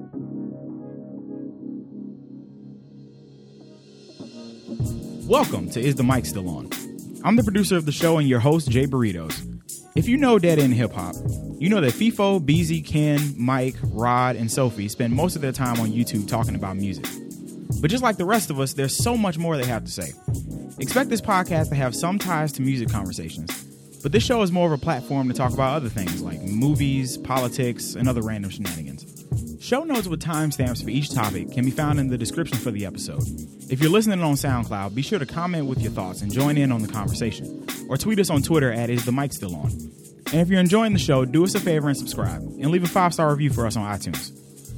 Welcome to Is the Mic Still On? I'm the producer of the show and your host, Jay Burritos. If you know Dead End Hip Hop, you know that FIFO, BZ, Ken, Mike, Rod, and Sophie spend most of their time on YouTube talking about music. But just like the rest of us, there's so much more they have to say. Expect this podcast to have some ties to music conversations, but this show is more of a platform to talk about other things like movies, politics, and other random shenanigans. Show notes with timestamps for each topic can be found in the description for the episode. If you're listening on SoundCloud, be sure to comment with your thoughts and join in on the conversation. Or tweet us on Twitter at Is the Mic Still On? And if you're enjoying the show, do us a favor and subscribe. And leave a 5-star review for us on iTunes.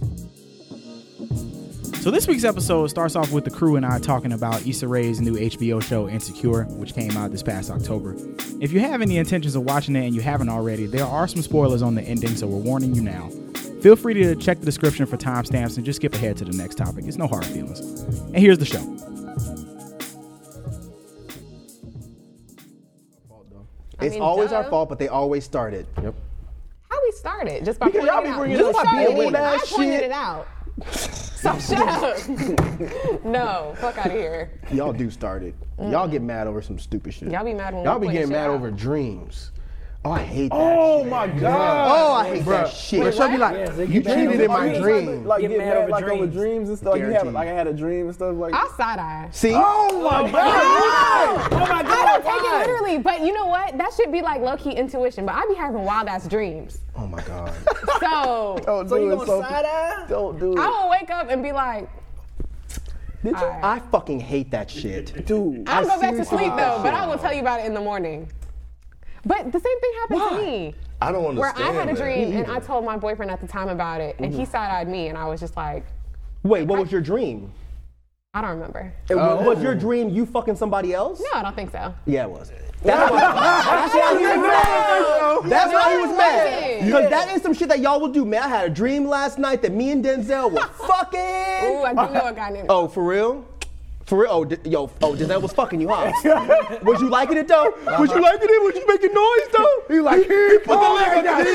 So this week's episode starts off with the crew and I talking about Issa Rae's new HBO show Insecure, which came out this past October. If you have any intentions of watching it and you haven't already, there are some spoilers on the ending, so we're warning you now. Feel free to check the description for timestamps and just skip ahead to the next topic. It's no hard feelings. And here's the show. It's always our fault, but they always started. Yep. How we started? Just by Because y'all be bringing up I shit. pointed it out. So shut up. No, fuck out of here. Y'all do start it. Y'all get mad over some stupid shit. Y'all be mad when Y'all we be point getting shit mad out. over dreams. Oh, I hate that Oh shit. my God. Oh, I hate that shit. Wait, She'll be what? like, you cheated in my dream. Like Get get mad mad over like over dreams. dreams and stuff. You Guaranteed. have like I had a dream and stuff like. I'll side eye. See? Oh my God. Oh my I God! don't take it literally, but you know what? That should be like low-key intuition, but I be having wild-ass dreams. Oh my God. So Don't So do you it, gonna Sophie. side eye? Don't do it. I will wake up and be like, Did you? Alright. I fucking hate that shit. Dude. I'll go back to seriously sleep hate that though, but shit. I will tell you about it in the morning. But the same thing happened to me. I don't Where understand I had a that. dream and I told my boyfriend at the time about it, and he side-eyed me, and I was just like, Wait, what was your dream? I don't remember. Was your dream you fucking somebody else? No, I don't think so. Yeah, it was. That's why he was mad. That's why he was mad. Because that is some shit that y'all will do, man. I had a dream last night that me and Denzel were fucking. Ooh, I do know a guy named. Oh, for real? For real? Denzel was fucking you, huh? Was you liking it though? Was you liking it? Was you making noise though? He like, he put the leg up.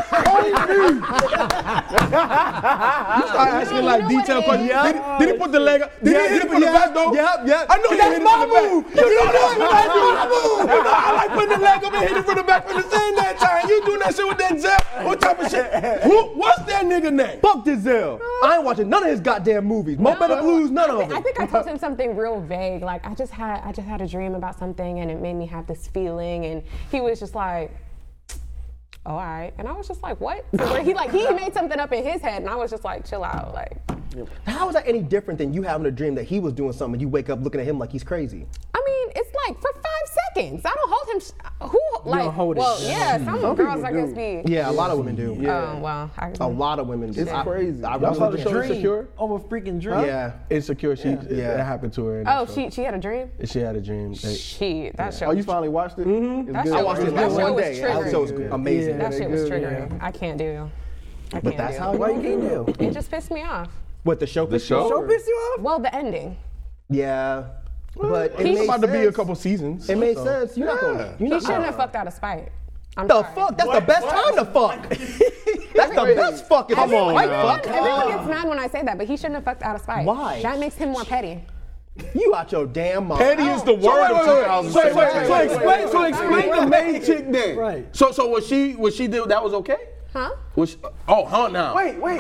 You start asking like you know detailed what it questions. is? Did he put the leg up? Did he hit it from the back though? Yep. I know he hit it from the back. You know that's what I do. You know I like putting the leg up and hit it from the back from the same that time. You doing that shit with Denzel? What type of shit? What's that nigga name? Fuck Denzel. I ain't watching none of his goddamn movies. Mo Better Blues, none of I them. think I told him something real vague. Like I just had a dream about something and it made me have this feeling, and he was just like, oh, all right. And I was just like, what? So he made something up in his head, and I was just like, chill out. Like, How is that any different than you having a dream that he was doing something and you wake up looking at him like he's crazy? I mean, it's like for 5 seconds. I don't hold him. Who like? don't hold it. Well, yeah, some girls I guess be. Yeah, a lot of women do. Well, A lot of women do. It's crazy. I Y'all saw really the show do. Insecure? Over freaking dream. Yeah. Insecure. That happened to her. in the Oh, show. she had a dream. She had a dream. Shit, that show. Oh, you finally watched it? Mm-hmm. That It's shit good. I watched it That like show one was day. triggering. That show was amazing. That they shit was good, triggering. I can't do. I can't that's do. how Why you can't do? It just pissed me off. What, the show? Show pissed you off? Well, the ending. Yeah. But it He's made About to be a sense. couple seasons. It made sense. You're not gonna. He shouldn't have fucked out of spite. I'm The sorry. fuck? That's the best time to fuck. That's the best fucking time. Everyone gets mad when I say that, but he shouldn't have fucked out of spite. Why? That makes him more petty. You out your damn mind. Petty is the word of 2006. So explain the main chick then. Right. So what she did, that was okay? Huh? Huh now. Wait. Explain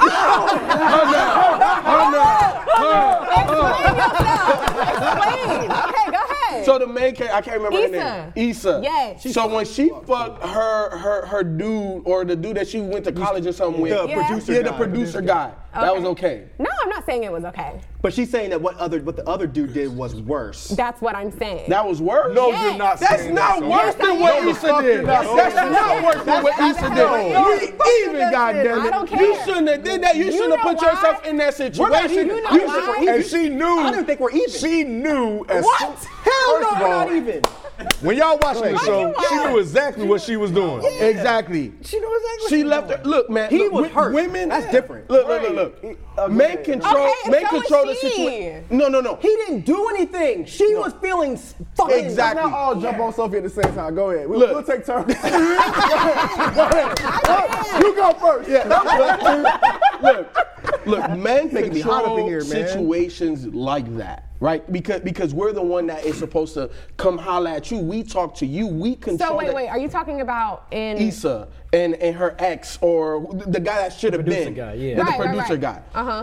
yourself. Explain. Okay, go ahead. So the main character, I can't remember her name. Issa. Yes. So when she fucked her dude, or the dude that she went to college or something with, The producer guy. the producer guy, that was okay. No, I'm not saying it was okay. But she's saying that what the other dude did was worse. That's what I'm saying. That was worse. No, Yes. you're not That's saying not that, worse so. than what Yes, Issa did. That's not worse than what Issa did. We even, goddammit. I don't care. You shouldn't have did that. You shouldn't have know put why? yourself in that situation. You know why? And she knew. I didn't think we're even. She knew. What? Hell no, we're not even. When y'all watching the show, you she lying? knew exactly what she was doing. Exactly. She knew exactly. She left her. Look, man. He look, was hurt. Women. That's different. Look. Make control. Okay, Make so control is the she. situation. No. He didn't do anything. She was feeling fucking. Exactly. Let's not all jump on Sophie at the same time. Go ahead. Look. We'll take turns. Go ahead. You go first. Look. look, men Making me hot up in here, control man. situations like that, right? Because we're the one that is supposed to come holler at you. We talk to you. We control. So wait, are you talking about in Issa and her ex or the guy that should have been guy, yeah. the Right, producer guy.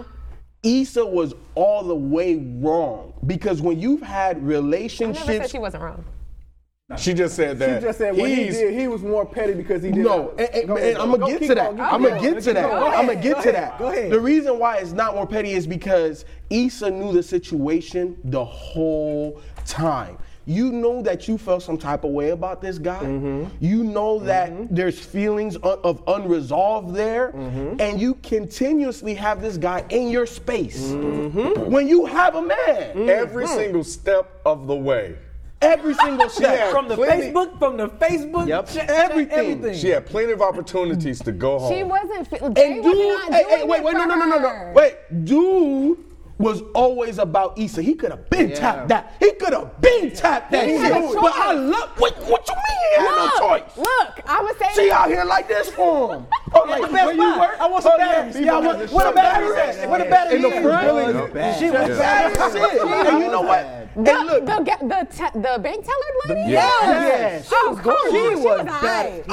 Issa was all the way wrong because when you've had I never said relationships, she wasn't wrong. she just said that. She just said what he he's- did, he was more petty because he did. No, and I'm gonna get to that. I'm gonna get to that. I'm gonna get to that. Go ahead. The reason why it's not more petty is because Issa knew the situation the whole time. You know that you felt some type of way about this guy. You know that there's feelings of unresolved there, and you continuously have this guy in your space. When you have a man, Every single step of the way. every single step. From the Facebook, Yep. chat, Everything. She had plenty of opportunities to go home. She wasn't. Jay And was dude, not doing wait, it no, for no. her. Wait, dude was always about Issa. He could have been tapped that. He could have been tapped that He shit. had a choice. But I love, what you mean he had no choice? Look, I'ma say She out here like this for him. Oh, like where you work? I want some batteries. Yeah, I want Where the batteries at? Where the batteries in the at? front? Really? She was Bad as shit. And you know what? And look, the bank teller lady. Yeah. She was cool. She was alright.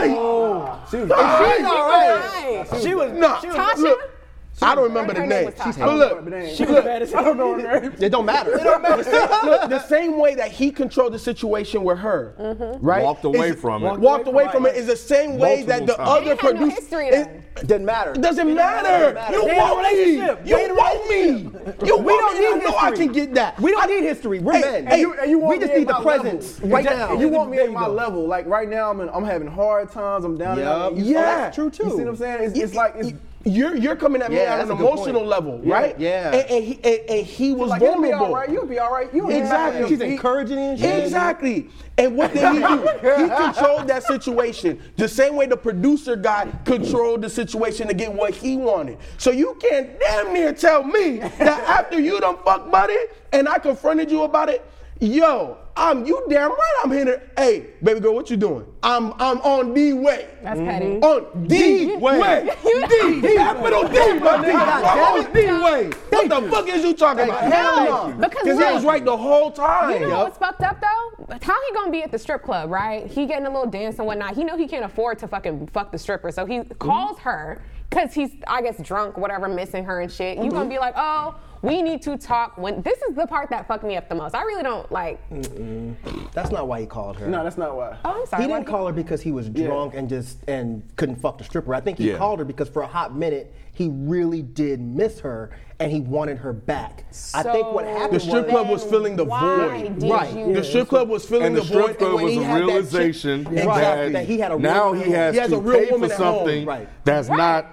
she was Alright. She was Tasha. Look, I don't remember the Her name name. was Tasha. But look, She was bad as I don't know her name. It don't matter. Look, the same way that he controlled the situation with her, right? Walked away is- from it. Walked away from it is the same way that the Multiple times. other They had no producer. history though. Doesn't matter. Doesn't matter. You They in a want me. relationship. You They in a want me. You We want don't me. I need know I history. can get that. We don't need history. We're men. hey, And you want we just me need at the my presence level. right now. And you want me There at you my go. level. Like right now, I'm having hard times. I'm down and Yup. out. Yeah. That's true too. You see what I'm saying? It's like it's. You're coming at me Yeah, on an that's a good emotional point. level, right? Yeah. And he was Like, you'll be vulnerable. all right. You'll be all right. You Exactly. She's encouraging and shit. Exactly. And what did he do? He controlled that situation the same way the producer guy controlled the situation to get what he wanted. So you can't damn near tell me that after you done fuck buddy and I confronted you about it, yo, you damn right I'm here. Hey, baby girl, what you doing? I'm on D way. That's petty. On D way. D. Capital D, my D. I'm on D way. What the fuck is you talking about? No, because Because he was right the whole time. You know what's fucked up though? How he gonna be at the strip club, right? He getting a little dance and whatnot. He know he can't afford to fucking fuck the stripper, so he calls her because he's, I guess, drunk, whatever, missing her and shit. You gonna be like, oh, we need to talk. When this is the part that fucked me up the most. I really don't like. That's not why he called her. No, that's not why. Oh, I'm sorry. He why didn't call her because he was drunk and couldn't fuck the stripper. I think he Yeah. called her because for a hot minute he really did miss her and he wanted her back. I think what happened The strip club was Then filling the why void. did Right. you- The strip club was filling And the the void. strip club when was he a had that chick- realization Exactly. That he had a now real he has He has to a real pay for woman at home. something Right. that's not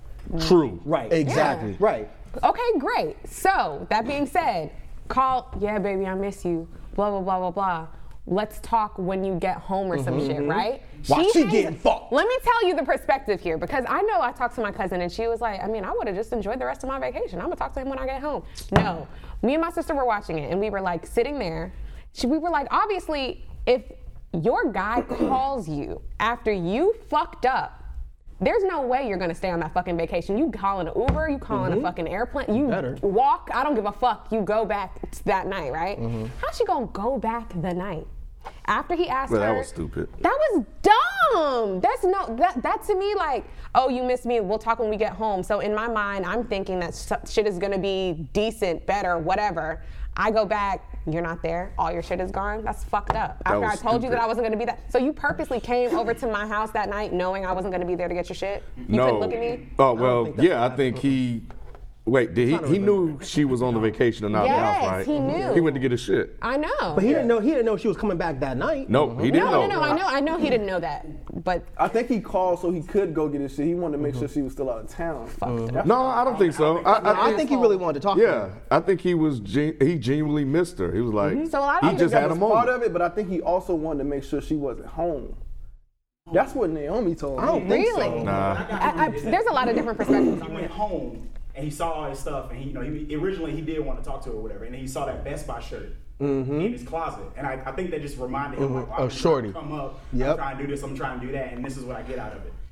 true. Right. Exactly. Right. Okay, great. So, that being said, yeah, baby, I miss you. Blah, blah, blah, blah, blah. Let's talk when you get home or some shit, right? Why she hangs- getting fucked? Let me tell you the perspective here, because I know I talked to my cousin and she was like, I mean, I would have just enjoyed the rest of my vacation. I'm gonna talk to him when I get home. No. Me and my sister were watching it and we were like sitting there. We were like, obviously, if your guy calls you after you fucked up, there's no way you're gonna stay on that fucking vacation. You calling an Uber, you calling a fucking airplane, you walk, I don't give a fuck, you go back that night, right? How's she gonna go back the night? After he asked Well, her. that was stupid. That was dumb. That's that to me like, oh, you miss me, we'll talk when we get home. So in my mind, I'm thinking that shit is gonna be decent, better, whatever. I go back, you're not there, all your shit is gone. That's fucked up. After I was told you that stupid. I wasn't gonna be that. So you purposely came over to my house that night knowing I wasn't gonna be there to get your shit? You couldn't look at me? Oh well, yeah. I think he. Wait, did he knew she was on the vacation and not in the house, Yes, right? he knew. He went to get his shit. I know. But he didn't know she was coming back that night. Nope, he didn't know. No, I know he didn't know that. But I think he called so he could go get his shit. He wanted to make sure she was still out of town. No, I don't think so. I think he really wanted to talk to Yeah, her. I think he was. He genuinely missed her. He was like, So a lot of he people just That had a was part moment. of it, but I think he also wanted to make sure she wasn't home. That's what Naomi told me. I don't think really, so. Nah. there's a lot of different perspectives on He it. went home and he saw all his stuff, and originally he did want to talk to her or whatever, and then he saw that Best Buy shirt in his closet, and I think that just reminded him like, Oh, shorty. Come up, Yep. I'm trying to do this, I'm trying to do that, and this is what I get out of it.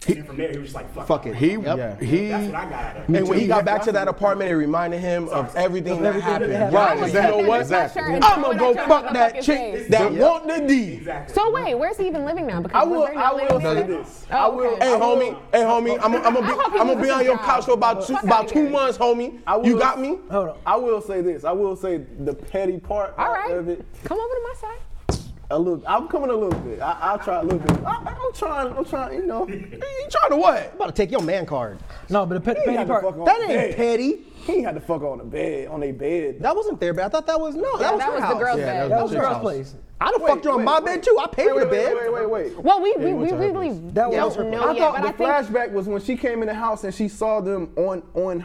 And then from there, he was just like, Fuck it. He That's what I got out of it. And when he got back to that apartment, it reminded him of everything that happened. Right, You exactly. know what? Exactly. I'm gonna go fuck that chick that want the D. So wait, where's he even living now? Because I will living say there? this. Oh, I will. okay. Hey homie, I'm gonna be on your couch for about 2 months, homie. You got me? Hold on. I will say this. I will say the petty part All right, of it. come over to my side. I'm coming a little bit. I'll try a little bit. I'm trying. You know. You trying to what? I'm about to take your man card. No, but the He petty had to part. fuck on That the ain't bed. petty. He ain't had to fuck on the bed, on their bed. That wasn't their bed. I thought that was that was That her was the house. girl's bed. That was her girl's house. place. I done fucked her on my bed too. I paid for the bed. Wait. Well, we really That was her don't place. know I yet, thought but the I think flashback was when she came in the house and she saw them on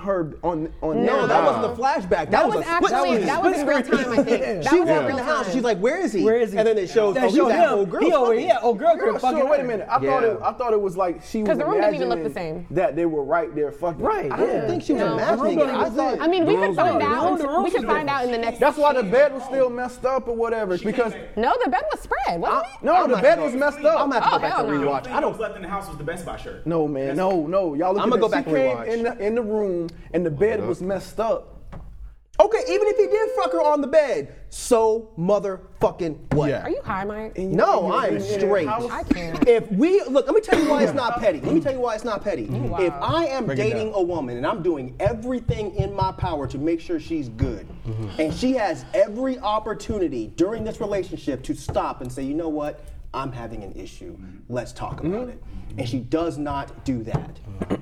No, that wasn't a flashback. that was was a actually that was in real time. I think that She was in walked in real the house. time. She's like, "Where is he? Where is he? And then it shows. That Oh, he's showed at him. old girl. He over here. Old girl could fucking. Wait a minute. I Yeah. thought it was like she was 'Cause the room didn't even look the imagining same. that they were right there fucking. Right. I don't think she was No. imagining it. I thought. I mean, we could find The out. We room could find out in the next. That's why the bed was still messed up or whatever. Because No, the bed was spread, wasn't it? no, the bed was messed up. I'm gonna have to go back hell and no. rewatch. I don't. left in the house was the Best Buy shirt. No, man, no. Y'all look I'ma at go that. back She and came rewatch. in the room and the bed was messed up. Okay, even if he did fuck her on the bed, so motherfucking what? Yeah. Are you high, Mike? No, I am straight. I can't. If we look, let me tell you why it's not petty. Let me tell you why it's not petty. If I am dating a woman and I'm doing everything in my power to make sure she's good, and she has every opportunity during this relationship to stop and say, you know what, I'm having an issue. Let's talk about it. And she does not do that.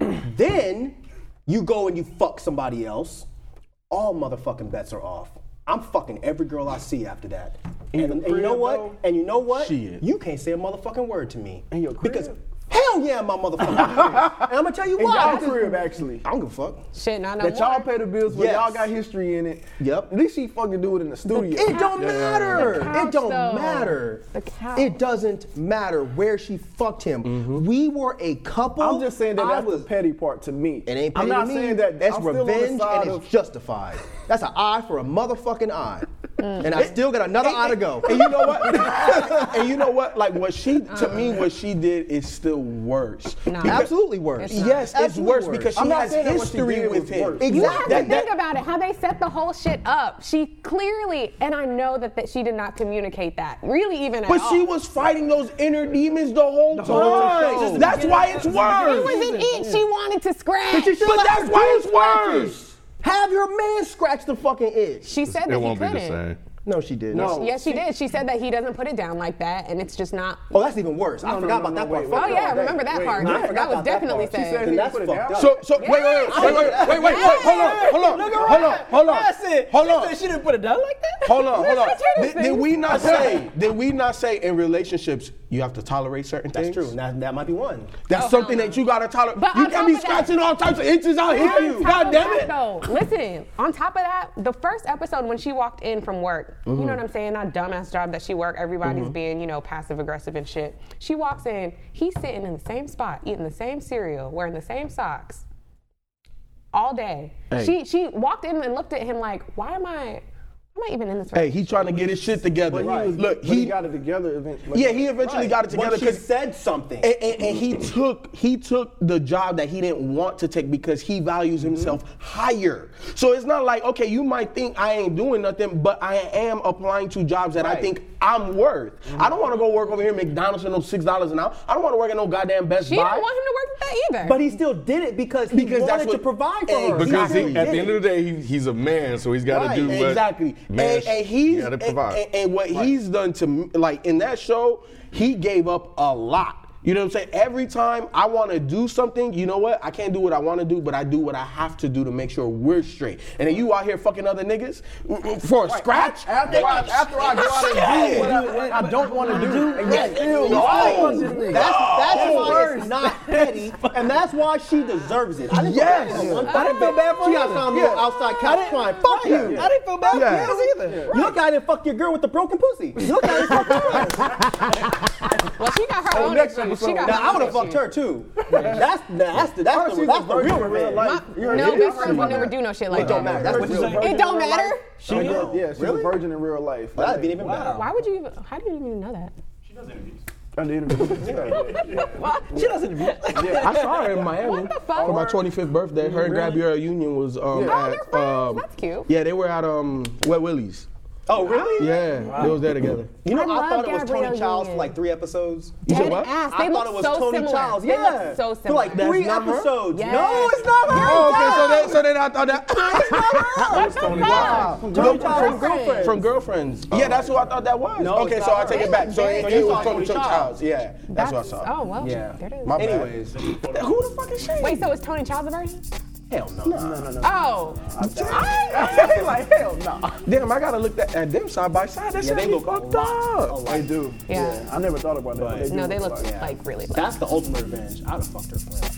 Then you go and you fuck somebody else. All motherfucking bets are off. I'm fucking every girl I see after that. And you know what? though? And you know what? Shit. You can't say a motherfucking word to me. In your crib? Because hell yeah, my motherfucking crib. And I'm gonna tell you In why. y'all crib, actually. I don't give a fuck. Shit, not no That y'all more. pay the bills with, Yes. y'all got history in it. Yep. At least she fucking do it in the studio. It don't matter. The couch, It don't though. matter. The couch. It doesn't matter where she fucked him. We were a couple. I'm just saying that I that's was, the petty part to me. It ain't petty I'm not to me. saying that That's I'm still on the revenge side and of, it's justified. That's an eye for a motherfucking eye. And I still got another eye to go. And you know what? And you know what? Like what she did is still worse. No. Absolutely worse. It's not. Yes, it's Absolutely worse because she I'm not has saying that what she history did with was him. worse. You have Exactly. to think about it, how they set the whole shit up. She clearly, and I know that she did not communicate that, really even at But all. she was fighting those inner demons the whole time. show. That's why it's It worse. wasn't it. She wanted to scratch. But that's why it's worse. Have your man scratch the fucking itch. She said that It he won't be couldn't. the same. No, she didn't. No. Yes, she did. She said that he doesn't put it down like that, and it's just not. Oh, that's even worse. I forgot about that part. wait, Fuck Oh it. yeah, remember that part. I That forgot was about that definitely part. She said. said Then that's put it fucked down. up. So hold on. She didn't put it down like that. Hold on. That's Did we not say in relationships you have to tolerate certain That's things? true. That might be one. That's something that you gotta tolerate. But You on can't top be of that- scratching all types of itches out here. On top God of damn that, it. though, listen, on top of that, the first episode when she walked in from work, you know what I'm saying? That dumbass job that she worked, everybody's being, passive aggressive and shit. She walks in, he's sitting in the same spot, eating the same cereal, wearing the same socks all day. She walked in and looked at him like, why am I even in this Hey, he's trying to get his shit together. Look, he got it together eventually. yeah, he eventually got it together But she because said something. and he took the job that he didn't want to take because he values himself higher. So it's not like, okay, you might think I ain't doing nothing, but I am applying to jobs that I think I'm worth. I don't want to go work over here at McDonald's for no $6 an hour. I don't want to work at no goddamn Best She Buy. didn't want him to work with that either. But he still did it because he Because that's wanted what- to provide for her. Because He at did the end it. of the day, he's a man, so he's got to Right, do what Exactly. man And he's gotta provide. and what he's done to me, like in that show, he gave up a lot. You know what I'm saying? Every time I want to do something, you know what? I can't do what I want to do, but I do what I have to do to make sure we're straight. And then you out here fucking other niggas for a scratch? After I go out and do what I don't want to do, and you still That's why it's not petty, and that's why she deserves it. I didn't feel bad for her. I didn't feel bad for She her got either. found on the outside couch crying. Fuck you. I didn't feel bad Yeah. for him either. You look at it and fuck your girl with the broken pussy. You look at it and fuck her. well, she got her own next issues. episode. She got Now I would her have fucked issues. her too. That's the real revenge. No, girlfriends would never do no shit like It don't that. matter. That's what you say. It don't matter. She was a virgin in real life. That'd be even better. Why would you even? How do you even know that? She does interviews. On the interview. She doesn't interview. Yeah, I saw her in Miami What the fuck? for my 25th birthday. Her and Gabrielle Union was Oh, they're friends. That's cute. yeah, they were at Wet Willie's. Oh, really? Yeah, they was there together. You know, I I love thought it was Tony Gabrielle Childs for Union. like 3 episodes. You said Dead what? ass. I They thought look it was so Tony similar. Childs. They Yeah. look so For similar. like 3 not her? episodes. Yes. No, it's not her. Oh, okay, so then I thought that. It's Tony Childs. Tony Childs Childs. From Girlfriends. Yeah, that's who I thought that was. No, Okay, it's so not I take her. it back. So Very it good. was Tony Childs. Yeah, that's what I saw. Oh, well. Yeah. There it is. My bad. Anyways, Who the fuck is she? Wait, so is Tony Childs a version? hell no. Oh. Like, hell no. Damn, I gotta look at them side by side. That Yeah, they shit look fucked a lot up. They do. Yeah. I never thought about that. But they do No, they look like- like really like. That's the ultimate revenge. I'd have fucked her friend.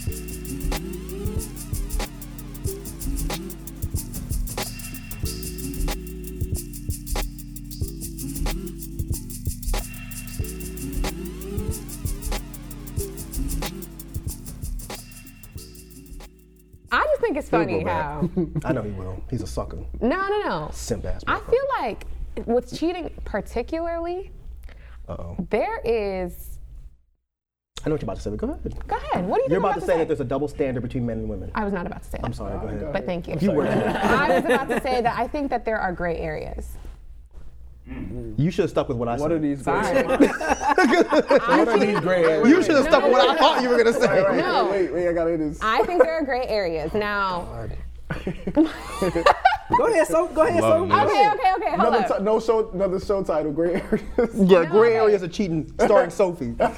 I just think it's funny how. I know he will. He's a sucker. No. Simp ass. I feel like with cheating particularly, there is. I know what you're about to say, but go ahead. Go ahead. What do you think You're I'm about to say that there's a double standard between men and women. I was not about to say that. I'm sorry, go ahead. But thank you. You were. I was about to say that I think that there are gray areas. You should have stuck with what I said. What are these Sorry. What are these gray areas? You should have stuck with what I thought you were gonna say. No. Wait, I gotta hear this. I think there are gray areas. Now, Go ahead, so. Loving this. okay, hold up. Another show title, Gray Areas. Yeah, gray okay. areas of cheating, starring Sophie. No,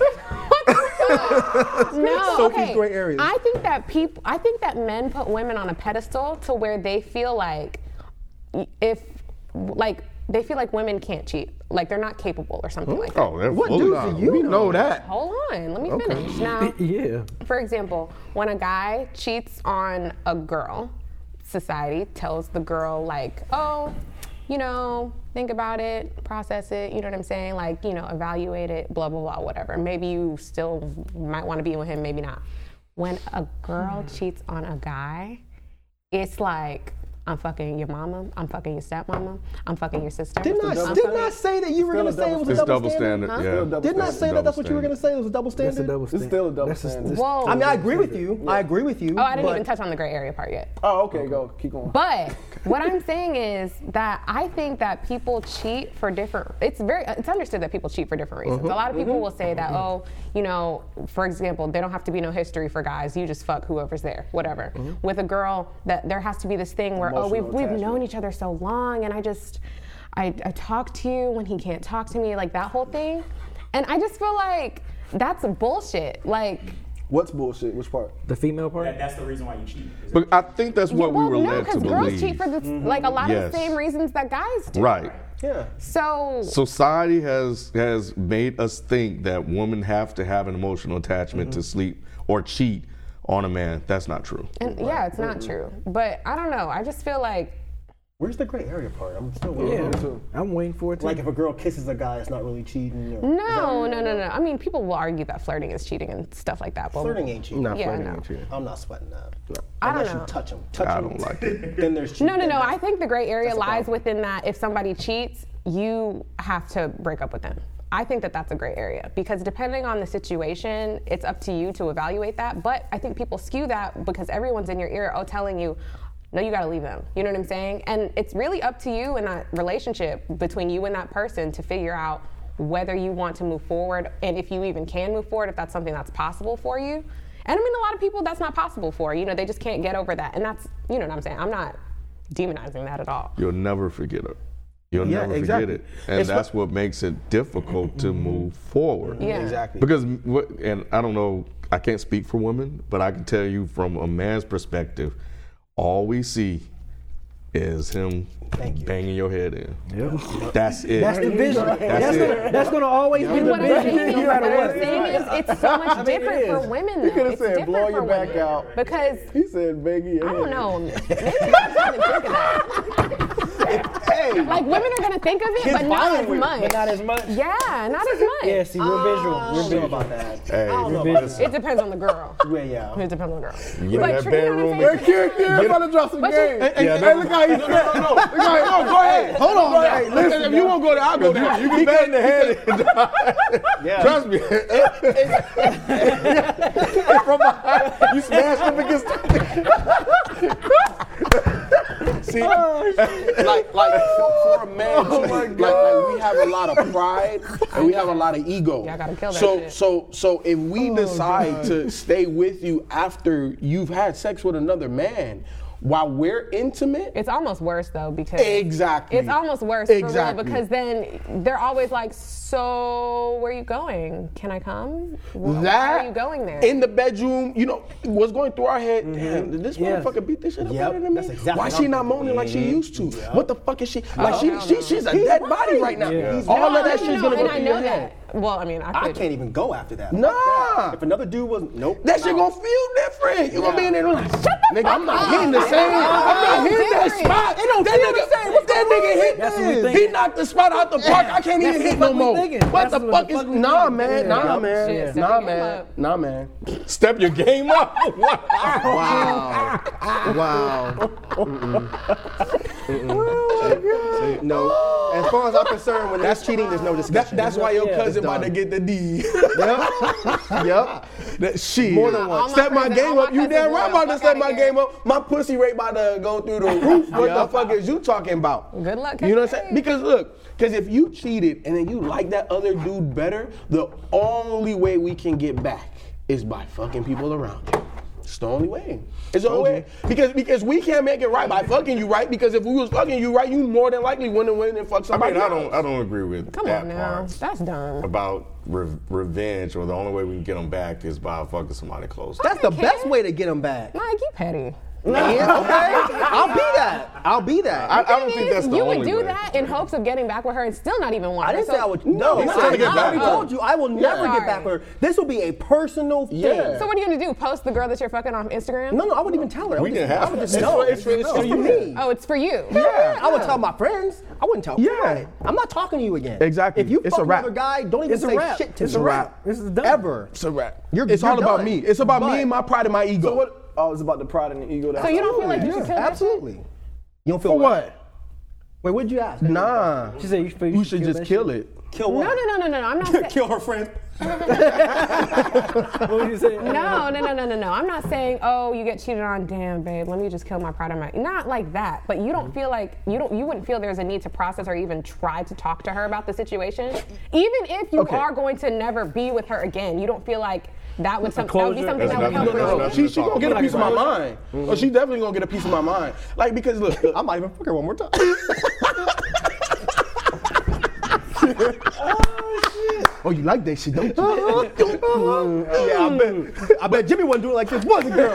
Sophie's okay. gray areas. I think that men put women on a pedestal to where they feel like they feel like women can't cheat, like they're not capable or something like that. Oh, they're What fully dudes not. do you We know that. Hold on, let me finish. Now, Yeah. for example, when a guy cheats on a girl, society tells the girl like, oh, think about it, process it, you know what I'm saying? Like, evaluate it, blah, blah, blah, whatever. Maybe you still might want to be with him, maybe not. When a girl cheats on a guy, it's like, I'm fucking your mama, I'm fucking your stepmama, I'm fucking your sister. Didn't I say that you were gonna say it was a It's double double standard. Huh? Yeah. Didn't I say that that's what you were gonna say? It was a double That's a standard? double It's standard. still a double That's standard. Whoa. I mean, I agree with you. I agree with you. Oh, I didn't but even touch on the gray area part yet. Oh, okay, go. Keep going. But what I'm saying is that I think that people cheat for different. It's understood that people cheat for different reasons. A lot of people will say that, for example, there don't have to be no history for guys. You just fuck whoever's there, whatever. With a girl, that there has to be this thing where we've known each other so long, and I talk to you when he can't talk to me, like that whole thing. And I just feel like that's bullshit. Like. What's bullshit? Which part? The female part? That's the reason why you cheat. But I think that's what we were no, led to because girls believe. cheat for like a lot of Yes. the same reasons that guys do. Right. yeah. So Society has made us think that women have to have an emotional attachment to sleep or cheat on a man. That's not true. and yeah, it's not true. But I don't know. I just feel like Where's the gray area part? I'm still waiting. Yeah. I'm waiting for it too. Like if a girl kisses a guy, it's not really cheating. Or, no. I mean, people will argue that flirting is cheating and stuff like that. But flirting ain't cheating. Yeah, no. I'm not sweating that. I don't Unless know. you touch him. I don't like it. Then there's cheating. No. I think the gray area That's a lies problem. within that if somebody cheats, you have to break up with them. I think that that's a gray area because depending on the situation, it's up to you to evaluate that. But I think people skew that because everyone's in your ear telling you, no, you gotta leave them. You know what I'm saying? And it's really up to you in that relationship between you and that person to figure out whether you want to move forward and if you even can move forward, if that's something that's possible for you. And I mean, a lot of people that's not possible for, they just can't get over that. And that's, you know what I'm saying? I'm not demonizing that at all. You'll never forget it. You'll Yeah, never exactly. forget it. And It's that's what makes it difficult to move forward. Yeah. Exactly. Because, and I don't know, I can't speak for women, but I can tell you from a man's perspective, all we see is him banging your head in. Yep. That's it. That's the vision. That's it. That's gonna always be the What I'm saying vision, is, no matter what. it's so much different for women. He could have It's said, different blow for your back women. out. Because He said, Becky. I don't know. Maybe I didn't think of that. Hey, Like women are gonna think of it, Kids but not violent as with it. much. Not as much. Yeah, not as much. Yeah, see, we're visual. I We're don't know visual. about that. Hey, I don't know We're about visual. It depends on the girl. that. Yeah. It depends on the girl. get in that Trina, you know bedroom what I'm saying? Kira about to drop some But game. you- Hey, look how he's no. Go ahead. Hold on, Go hey, ahead. listen, if you won't go there, I'll go there. You can bat in the head and die. Yeah. Trust me. From behind, you smashed up against See, like for a man, too, like we have a lot of pride and we have a lot of ego. Yeah, I gotta kill that so shit. so if we decide to stay with you after you've had sex with another man, while we're intimate, It's almost worse though because exactly. it's almost worse for real Exactly. because then they're always like, so where are you going? Can I come? Why are you going there? In the bedroom, you know, what's going through our head, damn, did this motherfucker beat this shit up Yep, better than me? that's exactly Why what she I'm not thinking. moaning like she used to? What the fuck is she? Like hell no. she's a dead body right now. Yeah. All of that No, shit's gonna go and I through know your head. that. Well, I mean, I I could. can't even go after that. Nah. Fuck that. If another dude was, nope. That shit nah. gonna feel different. You gonna be in there like, shut the nigga, I'm not up. hitting the same. I'm not hitting that different. spot. It don't feel the same. What's that nigga hit? That's what we He thinking. knocked the spot out the park. I can't even hit no what we more. thinking. What the That's fuck what is? we Nah, thinking. man. Nah, Yeah. man. Shit, Nah, step your game man. up. Nah, man. Step your game up. Wow. Wow. No. As far as I'm concerned, when that's cheating, there's no discussion. That's why your Yeah, cousin it's about to done. get the D. Yep. That shit. More than All once. my Step my cousins- game all my up. You damn cousins right loyal. about to Fuck step outta my here. game up. My pussy rate about to go through the roof. What the fuck is you talking about? Good luck, You know what I'm Kate. saying? Because look, because if you cheated and then you like that other dude better, the only way we can get back is by fucking people around you. It's the only way. It's the only way. Because we can't make it right by fucking you right. Because if we was fucking you right, you more than likely wouldn't win and fuck I somebody mean, else. I don't agree with Come that on now, part that's dumb. about revenge, or the only way we can get them back is by fucking somebody close. That's the Okay. best way to get them back. Mike, you petty. Yeah, okay. I'll be that. I'll be that. I don't think that's the you only would do way. that in hopes of getting back with her and still not even want I her. didn't So- say I would. No, he's trying to get I back already with her. told you I will never get back with her. This will be a personal thing. Yeah. So what are you gonna do? Post the girl that you're fucking on Instagram? No, I wouldn't even tell her. I We would can just, have I would it. just know. It's for you. me. Oh, it's for you. Yeah, I would tell my friends. I wouldn't tell. Yeah. Right. I'm not talking to you again. Exactly. If you It's fuck a wrap. another guy, don't even It's a say wrap. shit to It's me. a wrap. This is done. Ever. It's a wrap. You're It's all about done. me. It's about But- me and my pride and my ego. So what? Oh, it's about the pride and the ego. So you don't feel like you should kill that shit? Absolutely. You don't feel For what? Wait, what'd you ask? Nah. She said you feel You should just that kill shit. it. Kill No, what? no. I'm not saying. Kill her friend. What would you say? No. I'm not saying, oh, you get cheated on. Damn, babe, let me just kill my pride and my. Not like that. But you don't feel like you wouldn't feel there's a need to process or even try to talk to her about the situation, even if you Okay. are going to never be with her again. You don't feel like that would be something That's that would help nothing- her. that's No, nothing she to talk gonna get a about. piece of my mind. Oh, she definitely gonna get a piece of my mind. Like, because look, I might even fuck her one more time. Oh, you like that shit, don't you? Yeah, I bet Jimmy wouldn't do it like this, was it, girl?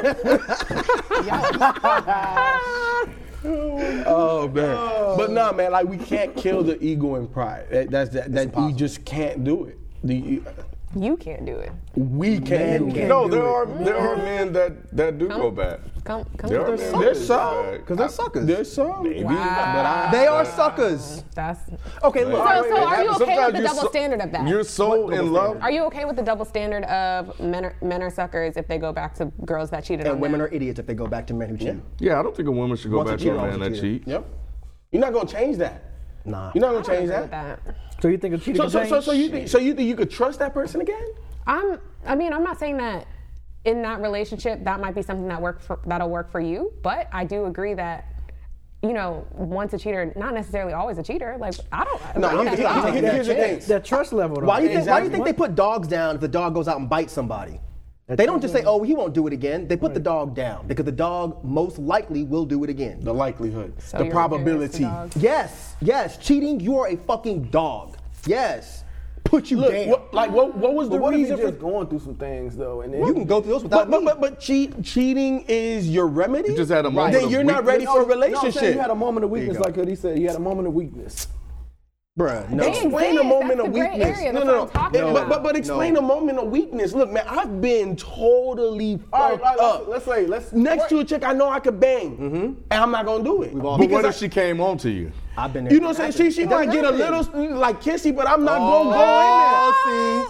oh man. But nah, man, like we can't kill the ego and pride. That we just can't do it. You can't do it. We can't. No, there are men that do go back. Come There are with men her. There's that some. go back. Because they're suckers. There's some. Maybe. Wow. They are suckers. That's. Okay, look. So are you okay with Sometimes the you're double standard of that? You're so in love. Are you okay with the double standard of men are suckers if they go back to girls that cheated on And women them? are idiots if they go back to men who cheat. Yeah, I don't think a woman should go Once a back to cheater, a man always a that cheater. cheat. Yep. You're not gonna change that. Nah. You're not gonna I don't change agree with that. that. So you think a cheater So, can so, change? so you think you could trust that person again? I'm not saying that in that relationship that might be something that'll work for you, but I do agree that, you know, once a cheater, not necessarily always a cheater. Like I don't. No, agree with that. here's the thing. That trust level. Though. Why do you think? Why do you Exactly. think they put dogs down if the dog goes out and bites somebody? They don't just say, "Oh, he won't do it again." They put the dog down because the dog most likely will do it again. The likelihood, So the you're probability. against the dogs. Yes, cheating. You are a fucking dog. Yes, put you Look, down. what was the But what if reason you're for? just going through some things though, and then You can go through those without me. But cheating is your remedy. You just had a moment Then of you're not ready weakness. for a No, I'm saying relationship. you had a moment of weakness, like he said. You had a moment of weakness. Bruh, no. They Explain a exist. moment That's of the gray weakness. area. No, That's no, what I'm talking no. about. But explain a moment of weakness. Look, man, I've been totally All right, fucked up. let's Next to a chick I know I could bang, and I'm not gonna do it. all- But what Because if she came on to you? I've been there. you know what I'm saying? She might get a little like kissy, but I'm not gonna go in there.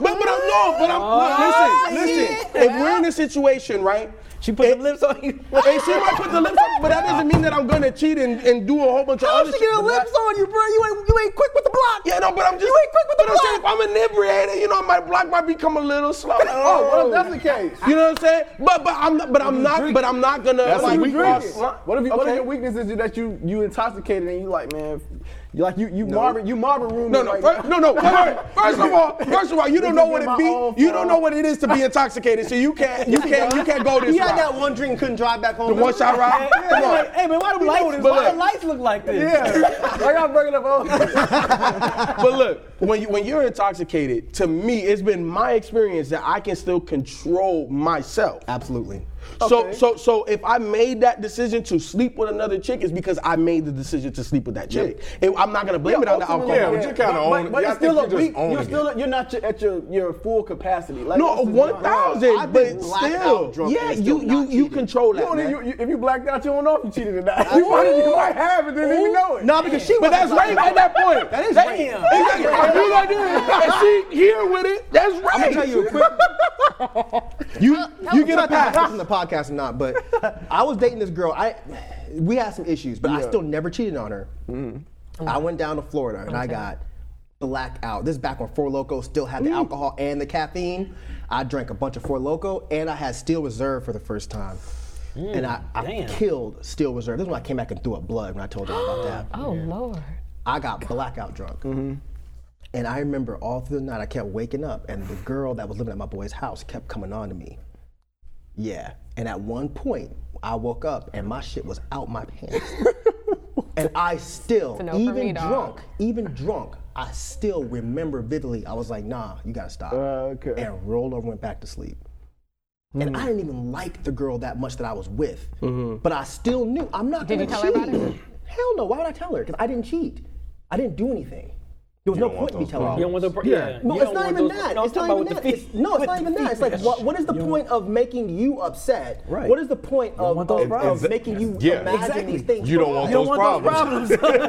But listen. If we're in a situation, right? She put them lips on you. And she might put the lips on, but that doesn't mean that I'm gonna cheat and do a whole bunch of other shit. on you, bro. You ain't quick with the block. Yeah, no, but I'm just. You ain't quick with the block. Saying, if I'm inebriated, you know, my block might become a little slow. Oh, what if that's the case? You know what I'm saying? But I'm not gonna. That's like, a weak Drink cross. it. What if Okay. your weakness is that you intoxicated and you like, man, you Marvin room. No. Wait. First of all, you don't know what it be. You don't know what it is to be intoxicated, so you can't go this He had route. that one drink, couldn't drive back home. The one shot ride. Come on. Hey man, why do we know this? But Why the look. lights look like this? Yeah, I got bringing up. But look, when you're intoxicated, to me, it's been my experience that I can still control myself. Absolutely. So if I made that decision to sleep with another chick, it's because I made the decision to sleep with that chick. I'm not gonna blame it on the alcohol. Yeah, but you kinda own it. But Yeah, I it's still a think you're just weak. owning You're it. still you're not at your full capacity. Like, No, this is 1,000, I've but been blackout still, drunk yeah, and still not you cheated. control You that. don't, Man. if you blacked out, you don't know if you cheated or not. You might have it, didn't even know it. No, because she But that's wasn't rape at that point. That is That- rape. Exactly. If you gonna do it, and she here with it, that's rape. I'm gonna tell you a quick. You get a pass. This in the podcast or not, but I was dating this girl. We had some issues, but I still never cheated on her. I went down to Florida and I got blackout. This is back when Four Loko still had the alcohol and the caffeine. I drank a bunch of Four Loko and I had Steel Reserve for the first time. And I damn. killed Steel Reserve. This is when I came back and threw up blood when I told her about that. Oh Lord. I got blackout drunk. And I remember all through the night I kept waking up and the girl that was living at my boy's house kept coming on to me. Yeah. And at one point, I woke up and my shit was out my pants. And I still, It's a no for me, dog. even drunk, I still remember vividly, I was like, nah, you gotta stop. Okay. And rolled over and went back to sleep. And I didn't even like the girl that much that I was with. But I still knew, I'm not Did gonna you tell her about cheat. it? Hell no, why would I tell her? Because I didn't cheat. I didn't do anything. There was no don't want point in me those telling her. You don't want the yeah. No, you it's don't not want even those- that. No, I'm It's not talking even about that. with the No, it's with not the even that. It's like, what is the point of making you upset? Right. What is the point of want those problems. making you Yeah. imagine these things? You don't want You don't those want problems. those problems.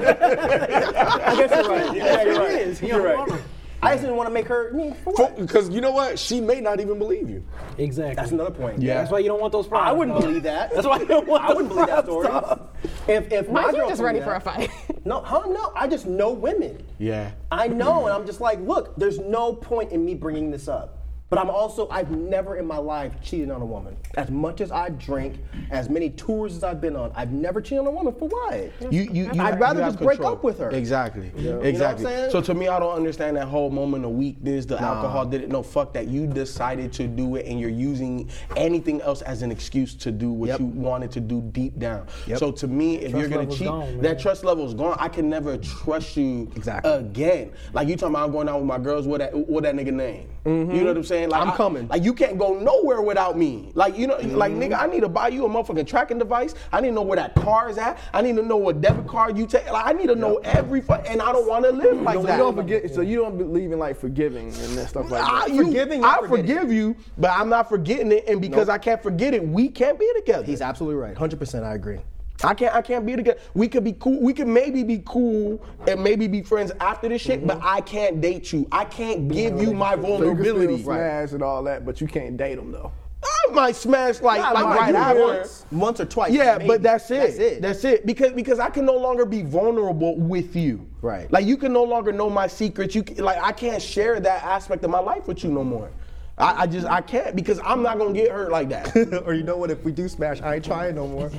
I guess you're right. Yeah, you're right. It is. You You're don't right. want 'em. I just didn't want to make her. For what? Because you know what? She may not even believe you. Exactly. That's another point. That's why you don't want those problems. I wouldn't believe that. That's why you don't want I wouldn't believe that story. problems. If my Mike, girl you're just told me ready for a that- fight. No, no. I just know women. Yeah. I know, and I'm just like, look, there's no point in me bringing this up. But I've never in my life cheated on a woman. As much as I drink, as many tours as I've been on, I've never cheated on a woman. For what? I'd rather have just break control. up with her. Exactly. You know what I'm Exactly. saying? So to me, I don't understand that whole moment of weakness. The alcohol did it. No, fuck that. You decided to do it, and you're using anything else as an excuse to do what Yep. you wanted to do deep down. Yep. So to me, if you're gonna level's cheat, gone, man. that trust level is gone. I can never trust you Exactly. again. Like you talking about, I'm going out with my girls. What that nigga name? You know what I'm saying? Like I'm coming. Like you can't go nowhere without me. Like you know, like nigga, I need to buy you a motherfucking tracking device. I need to know where that car is at. I need to know what debit card you take. Like I need to know every and I don't want to live like So that. you don't forget. So you don't believe in like forgiving and that stuff like that. I forgive you, but I'm not forgetting it. And because I can't forget it, we can't be together. He's absolutely right. 100%, I agree. I can't be together. We could be cool. We could maybe be cool and maybe be friends after this shit, but I can't date you. I can't give you my So you can vulnerability. still smash and all that, but you can't date them though. I might smash like right You after. once or twice. Yeah, maybe. but that's it. That's it. That's it. Because I can no longer be vulnerable with you. Right. Like you can no longer know my secrets. I can't share that aspect of my life with you no more. I can't because I'm not gonna get hurt like that. Or you know what? If we do smash, I ain't trying no more.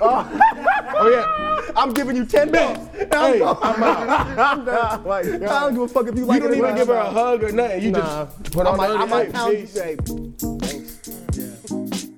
Oh yeah. I'm giving you $10. Hey, I'm out. I'm done. I don't give a fuck if you like You don't it or even not. give her a hug or nothing. You Nah. just put on I might the pound you, peace. say, thanks.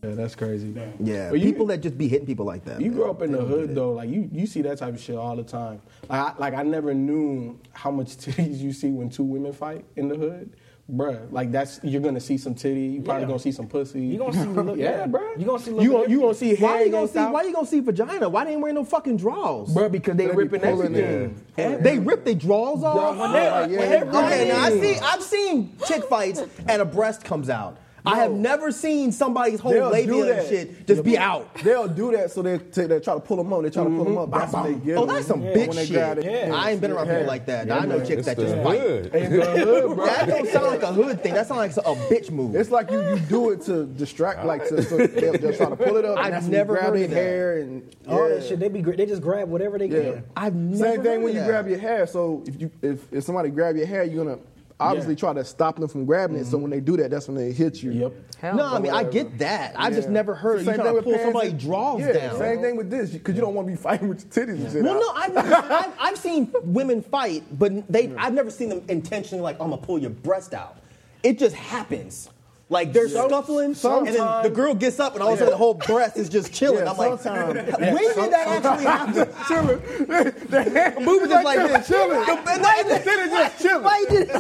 Yeah, that's crazy. Yeah, But people that just be hitting people like that. You man. grew up in the hood though, like you see that type of shit all the time. I never knew how much titties you see when two women fight in the hood. Bruh, like you're gonna see some titty, you probably gonna see some pussy. You gonna see yeah, bruh. You gonna see you gonna see hair. Why you gonna see vagina? Why they ain't wearing no fucking drawers? Bruh, because they ripping pulling everything. They rip their drawers off. Okay, now I've seen chick fights and a breast comes out. I have never seen somebody's whole They'll do labia and that. shit just be out. They'll do that so they try to pull them on. They try to pull them up. That's what they get. Oh, that's some bitch when they shit. grab it. I ain't been around people like that. I know chicks that It's just the fight. hood. That don't sound like a hood thing. That sounds like a bitch move. It's like you do it to distract, so they'll try to pull it up. I've and that's when never you grab heard their of that. hair and all that shit. They just grab whatever they Yeah. can. I've never Same thing heard when of you that. grab your hair. So if somebody grab your hair, you're gonna obviously try to stop them from grabbing it. So when they do that, that's when they hit you. Yep. No, I mean I get that. I've just never heard you Same trying thing to with pull pants somebody's and- drawers yeah, down. Same thing with this, because you don't want to be fighting with your titties and shit. Well, out. no, I've seen women fight, but I've never seen them intentionally like, I'm gonna pull your breast out. It just happens. Like they're scuffling, and then the girl gets up, and all of a sudden the whole breast is just chilling. Yeah, I'm like, sometimes. when did that actually happen? Chilling. The boob is just like this. Chilling. The titty just chilling. Why you did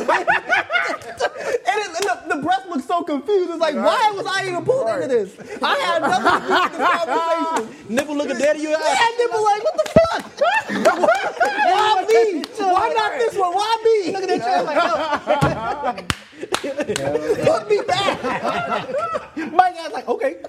and the breast looks so confused. It's like, why was I even pulled into this? I had nothing to do with this conversation. Nipple looking dead in your eyes. Yeah, nipple like, what the fuck? Why me? Why not this one? Why me? Look at that chair like, put me back. My guy's like, okay.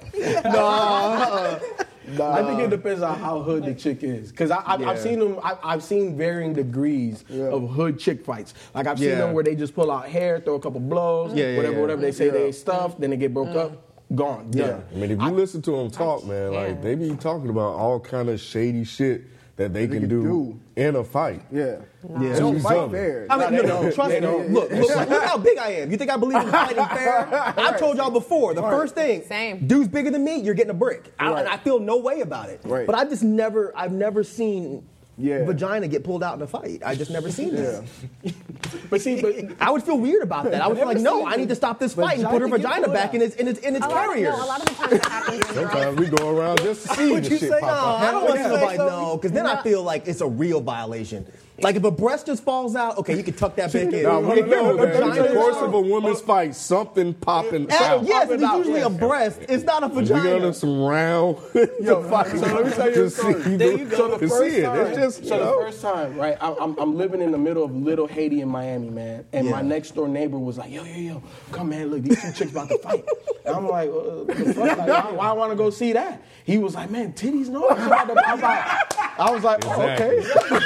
I think it depends on how hood the chick is, because I've seen them. I've seen varying degrees of hood chick fights. Like I've seen them where they just pull out hair, throw a couple blows, whatever they say they stuffed, then they get broke up, gone. Done. I mean, if you listen to them talk, man, like they be talking about all kind of shady shit that they can do in a fight. Yeah. Yeah. They don't Do fight something. fair. I mean, no, trust me. Look how big I am. You think I believe in fighting fair? I've told y'all before. The first thing, Same. dude's bigger than me, you're getting a brick. And I feel no way about it. Right. But I've never seen vagina get pulled out in a fight. I just never seen that. But see, I would feel weird about that. I would feel like, no, I need to stop this fight and put her vagina back in its carrier. A lot of the times it happens when girls Sometimes we go around just to see the shit No, pop up. I don't want to see nobody know, because then I feel like it's a real violation. Like if a breast just falls out, okay, you can tuck that back in. Now, we If your know that in vagina the course is- of a woman's fight, something popping out. Yes, it's usually a breast. It's not a We vagina. go to some round. So let me tell you a story. To see it. It's just, So the first time, right? I'm living in the middle of Little Haiti in Miami, man, and my next door neighbor was like, yo, come man, look, these two chicks about to fight. And I'm like, the fuck? Like, why I want to go see that? He was like, man, titties, no. I was like, oh, okay.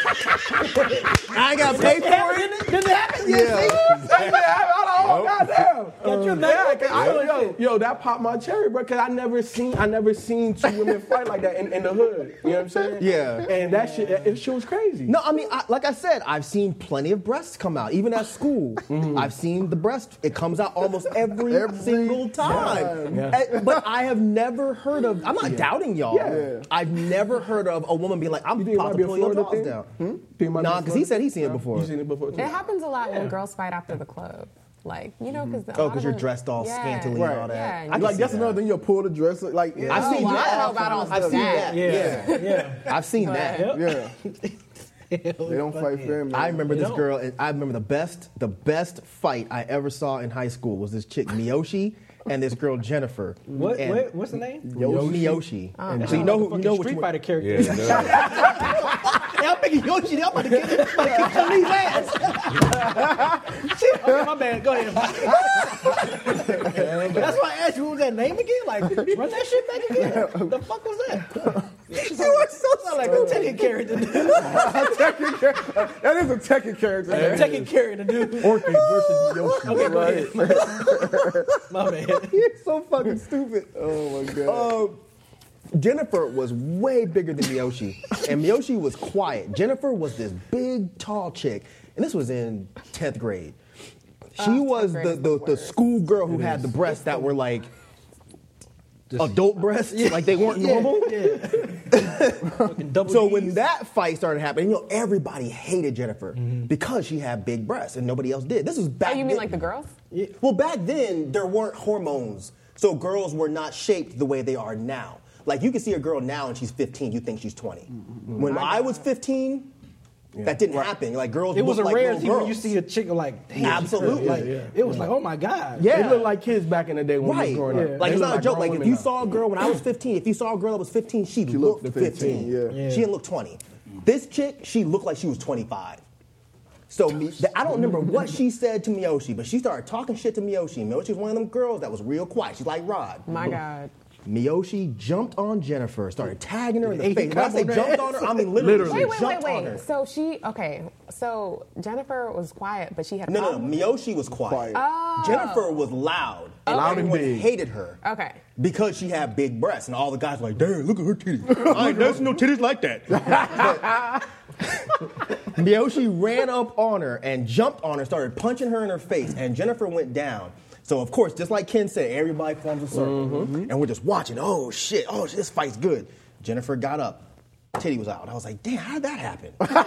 I ain't got to pay for it. Did it happen? Yo, that popped my cherry, bro. Cause I never seen two women fight like that in the hood. You know what I'm saying? Yeah. And that shit was crazy. No, I mean, like I said, I've seen plenty of breasts come out, even at school. I've seen the breast; it comes out almost every single time. But I have never heard of. I'm not doubting y'all. Yeah. I've never heard of a woman being like, "I'm think it about might to be a pull your Florida drawers thing? down." Nah, because he said he's seen it before. You seen it before too? It happens a lot when girls fight after the club. Like, you know, because Oh, because you're dressed all scantily and all that. Yeah, I and can Like see that's that. another thing. You'll pull the dress. Like I've seen well, I that. don't know about all I've seen that. Yeah. I've seen that. Yeah. They don't fight fair, man. I remember this girl, and I remember the best fight I ever saw in high school was this chick Miyoshi and this girl Jennifer. And What's the name? Miyoshi. And so you know which Street one. Fighter character. Yeah, it does. I'm thinking Yoshi. I'm about to kick Chun-Li's ass. Okay, my bad. Go ahead. That's why I asked you, what was that name again? Like, run that shit back again. The fuck was that? You are so Like a Tekken character, dude. That is a Tekken character. A Tekken character, dude. Orchid versus Yoshi. Okay, go ahead. My bad. You're so fucking stupid. Oh my god. Jennifer was way bigger than Miyoshi, and Miyoshi was quiet. Jennifer was this big, tall chick, and this was in 10th grade. She was 10th grade is the the worst. school girl who had the breasts that were like adult breasts, like they weren't normal. So when that fight started happening, you know, everybody hated Jennifer because she had big breasts and nobody else did. This was back Oh, you mean then. like the girls? Well, back then there weren't hormones. So girls were not shaped the way they are now. Like, you can see a girl now and she's 15, you think she's 20. When I was 15, that didn't happen. Like, girls It was a looked like rarity little when you girls. see a chick like, damn, Absolutely. like, it was like, oh my God. Yeah. They look like kids back in the day when we Right. was growing up. Like, They it's look not a joke. grown Like, if women you now. saw a girl when I was 15, if you saw a girl that was 15, she looked looked 15. 15, yeah. She didn't look 20. This chick, she looked like she was 25. So I don't remember what she said to Miyoshi, but she started talking shit to Miyoshi. Miyoshi was one of them girls that was real quiet. She's like Rod. My God. Miyoshi jumped on Jennifer, started tagging her in the He face. When I say comboed her jumped on her, I mean literally. Wait. jumped on her. So Jennifer was quiet, but she had a No, problem. Miyoshi was quiet. Oh. Jennifer was loud. And Loud and everyone big. hated her. Okay. Because she had big breasts, and all the guys were like, damn, look at her titties. I ain't never seen no titties like that. Miyoshi ran up on her and jumped on her, started punching her in her face, and Jennifer went down. So, of course, just like Ken said, everybody forms a circle, and we're just watching. Oh, shit, this fight's good. Jennifer got up. Titty was out. I was like, damn, how did that happen?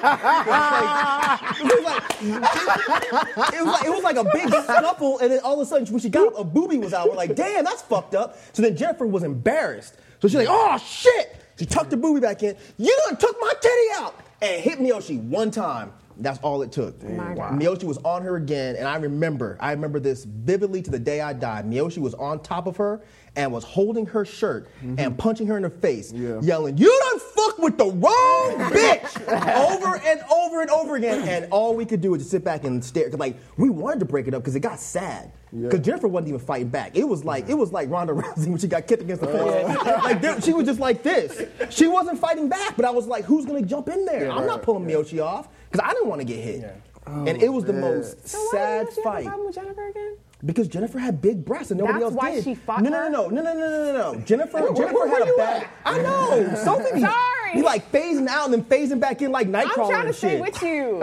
It was like a big scuffle, and then all of a sudden, when she got up, a boobie was out. We're like, damn, that's fucked up. So then Jennifer was embarrassed. So she's like, oh, shit. She tucked the boobie back in. You done took my titty out. And hit Miyoshi one time. That's all it took. Miyoshi was on her again, and I remember this vividly to the day I died. Miyoshi was on top of her and was holding her shirt and punching her in the face, yelling, "You done fuck with the wrong bitch!" over and over and over again. And all we could do was just sit back and stare. Cause like we wanted to break it up because it got sad. Because Jennifer wasn't even fighting back. It was like Ronda Rousey when she got kicked against the fence. She was just like this. She wasn't fighting back, but I was like, who's gonna jump in there? I'm not pulling Miyoshi off because I didn't want to get hit. And it was the most sad Why did Miyoshi have fight. a problem with Jennifer again? Because Jennifer had big breasts and nobody That's else why did. she fought no. Jennifer had a bad. I know. Sophie be, Sorry. be like phasing out and then phasing back in like Nightcrawler I'm trying to and stay shit. with you.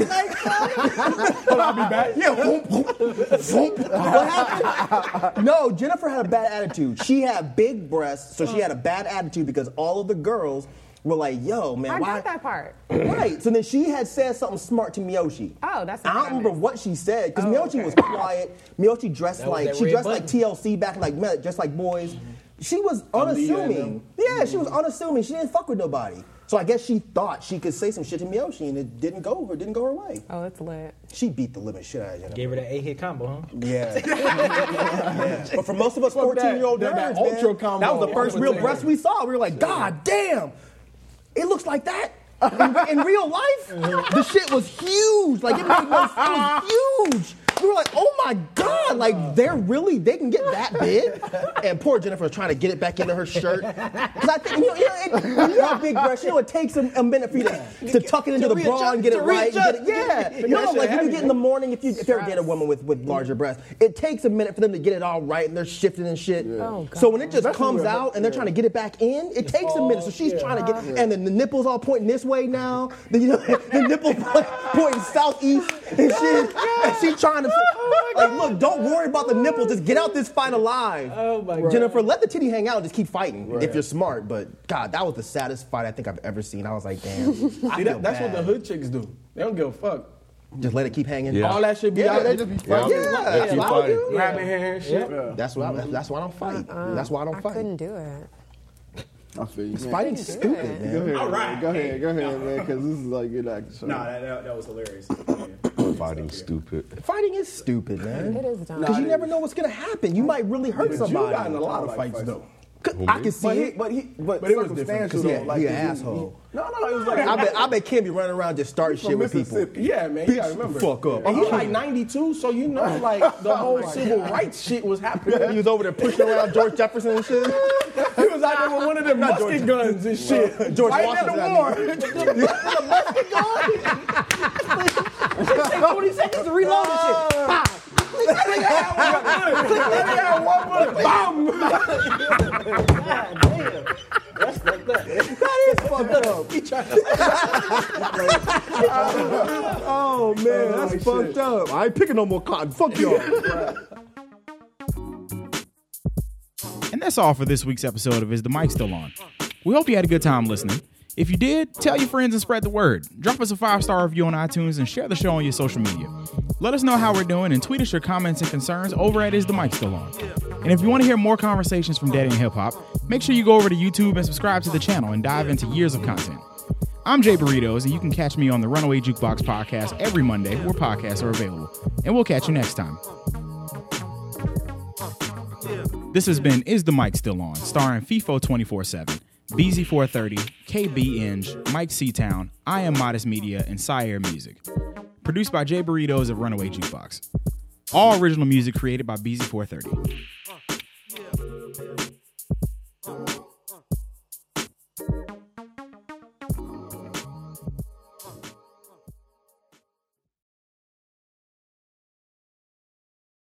I'll be back. Yeah. What happened? No, Jennifer had a bad attitude. She had big breasts, so she had a bad attitude because all of the girls were like, yo, man, I why? got that part. Right. So then she had said something smart to Miyoshi. Oh, that's the I part don't remember missed. what she said because Miyoshi okay. was quiet. Miyoshi dressed That was like that red like TLC back just like boys. She was unassuming. Yeah, she was unassuming. She didn't fuck with nobody. So I guess she thought she could say some shit to Miyoshi and it didn't go her way. Oh, it's lit. She beat the living shit out of Jennifer. Gave her that 8-hit combo, huh? Yeah. Yeah. But for most of us 14-year-old that nerds, ultra man, combo. that was the first real breast we saw. We were like, God damn, it looks like that. In real life, the shit was huge. Like, it was huge. We were like, oh my God, like, they can get that big? And poor Jennifer was trying to get it back into her shirt. Because I think, when you have big breasts, it takes a minute for you to tuck it into the bra and get it right. No, like when you get in the morning, if you ever date a woman with larger breasts, it takes a minute for them to get it all right and they're shifting and shit. Oh, God. So when it just comes out and they're trying to get it back in, it takes a minute. So she's trying to get, and then the nipples all pointing this way now. The nipples pointing southeast and shit. And she's trying to, look, don't worry about the nipples. Just get out this fight alive. Oh, my God. Jennifer, let the titty hang out and just keep fighting if you're smart. But God, that was the saddest fight I think I've ever seen. I was like, damn. See, that's what the hood chicks do. They don't give a fuck. Just let it keep hanging. Yeah. All that shit be out. they just be fighting. Yeah, They that's keep what I fighting. do. grabbing hair and shit. That's why I don't fight. That's why I don't I fight. couldn't do it. I feel you. Man. Fighting's stupid, man. Go ahead, All right. go ahead, man, because this is like good acting show. Nah, that was hilarious. Fighting stupid. Fighting is stupid, man. It is dumb. Because you never know what's gonna happen. You might really hurt But you somebody. got in a lot of fights though. I can see it. But it was different, circumstantial 'cause though. he Like, an asshole. No, it was like I bet Kim be running around just starting shit with people. Mississippi. yeah, man. You gotta remember. Fuck up. And he's like 92, so you know, like the whole civil rights shit was happening. He was over there pushing around George Jefferson and shit. He was out there with one of them musket guns and shit. George Fighting Washington, at I the war. Take 20 seconds to reload the shit. Pop. That's fucked up. That is fucked up. Oh man, that's fucked up. I ain't picking no more cotton. Fuck y'all. And that's all for this week's episode of Is the Mic Still On? We hope you had a good time listening. If you did, tell your friends and spread the word. Drop us a 5-star review on iTunes and share the show on your social media. Let us know how we're doing and tweet us your comments and concerns over at Is the Mic Still On? And if you want to hear more conversations from Daddy in Hip Hop, make sure you go over to YouTube and subscribe to the channel and dive into years of content. I'm Jay Burritos, and you can catch me on the Runaway Jukebox podcast every Monday where podcasts are available. And we'll catch you next time. This has been Is the Mic Still On? Starring FIFO 24/7, BZ430, KB Inge, Mike Seatown, I Am Modest Media, and Sire Music. Produced by Jay Burritos of Runaway Jukebox. All original music created by BZ430.